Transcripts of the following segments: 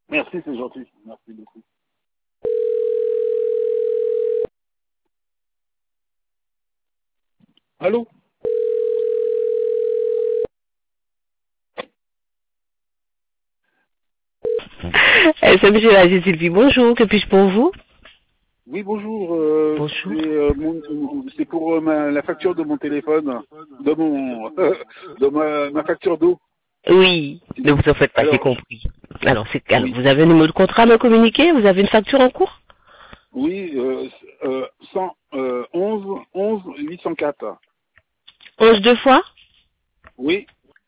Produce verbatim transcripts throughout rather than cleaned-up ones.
Merci, c'est gentil. Merci beaucoup. Allô? Eh, c'est monsieur Agile Sylvie, bonjour, que puis-je pour vous? Oui, bonjour. Euh, Bonjour. c'est euh, mon- c'est pour euh, ma, la facture de mon téléphone, de mon, de ma, ma facture d'eau. Oui, ne vous en faites pas, j'ai Alors, compris. Alors, c'est, alors, oui, vous avez un numéro de contrat à me communiquer? Vous avez une facture en cours? oui, euh, euh, cent, euh, onze, onze, huit cent quatre. onze deux fois? Oui,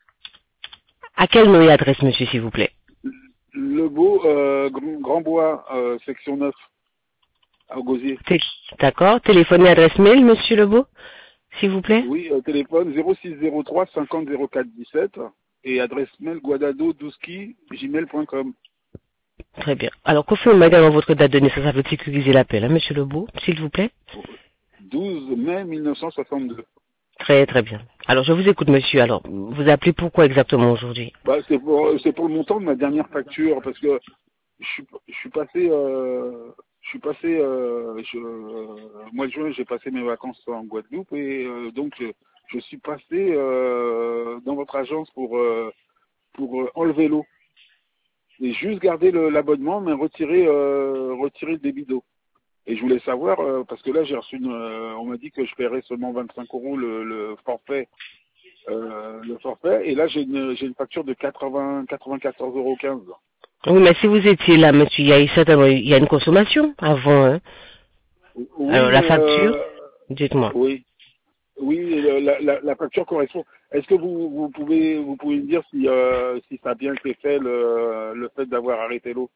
À quelle nom et adresse, monsieur, s'il vous plaît? Le Beau, euh, Grand Grand Bois, euh, section neuf, à Gosier. Té- D'accord. Téléphone et adresse mail, monsieur Lebeau, s'il vous plaît? Oui, euh, téléphone zéro six zéro trois cinquante zéro quatre dix-sept et adresse mail guadado douski gmail point com. Très bien. Alors, confirmez également votre date de naissance afin de sécuriser l'appel, hein, monsieur Lebeau, s'il vous plaît? douze mai mille neuf cent soixante-deux. Très, très bien. Alors, je vous écoute, monsieur. Alors, vous appelez pourquoi exactement aujourd'hui? Bah, c'est pour, c'est pour le montant de ma dernière facture parce que je suis, je suis passé, euh, je suis passé, euh, je, euh, mois de juin, j'ai passé mes vacances en Guadeloupe et euh, donc je, je suis passé euh, dans votre agence pour euh, pour euh, enlever l'eau et juste garder le- l'abonnement mais retirer euh, retirer le débit d'eau. Et je voulais savoir euh, parce que là j'ai reçu une, euh, on m'a dit que je paierais seulement vingt-cinq euros le, le forfait. Euh, le forfait et là j'ai une j'ai une facture de quatre-vingts quatre-vingt-quatorze euros quinze. Oui, mais si vous étiez là, monsieur, il y a eu certainement, il y a une consommation avant, hein. Oui, Alors, la mais facture, euh, dites-moi. oui, oui, la, la, la facture correspond. Est-ce que vous, vous pouvez vous pouvez me dire si euh, si ça a bien été fait le, le fait d'avoir arrêté l'eau?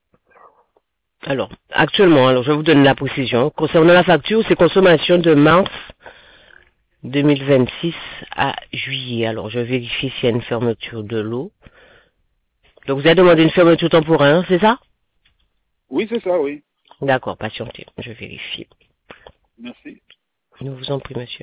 Alors, actuellement, alors je vous donne la précision. Concernant la facture, c'est consommation de mars deux mille vingt-six à juillet. Alors, je vérifie s'il y a une fermeture de l'eau. Donc, vous avez demandé une fermeture temporaire, c'est ça? Oui, c'est ça, oui. D'accord, patientez, je vérifie. Merci. Nous vous en prie, monsieur.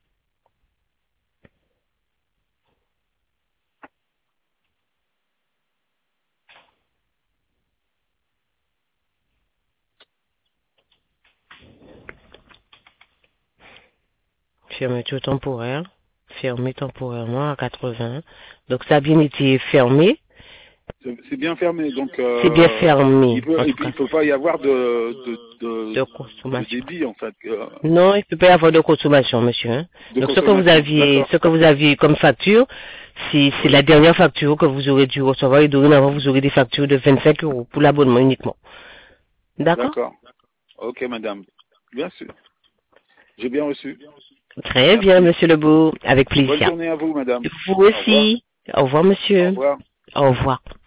Fermeture temporaire. Fermé temporairement à quatre-vingts. Donc, ça a bien été fermé. C'est c'est bien fermé, donc C'est bien euh, fermé, il peut en il, tout peut cas, il peut pas y avoir de de de, de de consommation. débit en fait, euh, Non, il ne peut pas y avoir de consommation, monsieur, hein. de Donc, ce que vous consommation. aviez, D'accord. ce que vous aviez comme facture, c'est, c'est Oui. la dernière facture que vous aurez dû recevoir et dorénavant, vous aurez des factures de vingt-cinq euros pour l'abonnement uniquement. D'accord? D'accord. Ok, madame. Bien sûr. J'ai bien reçu. Très bien, Merci. monsieur Lebeau, avec Bonne plaisir. journée à vous, madame. Vous Au revoir. aussi. Au revoir, Au monsieur. revoir. Au revoir.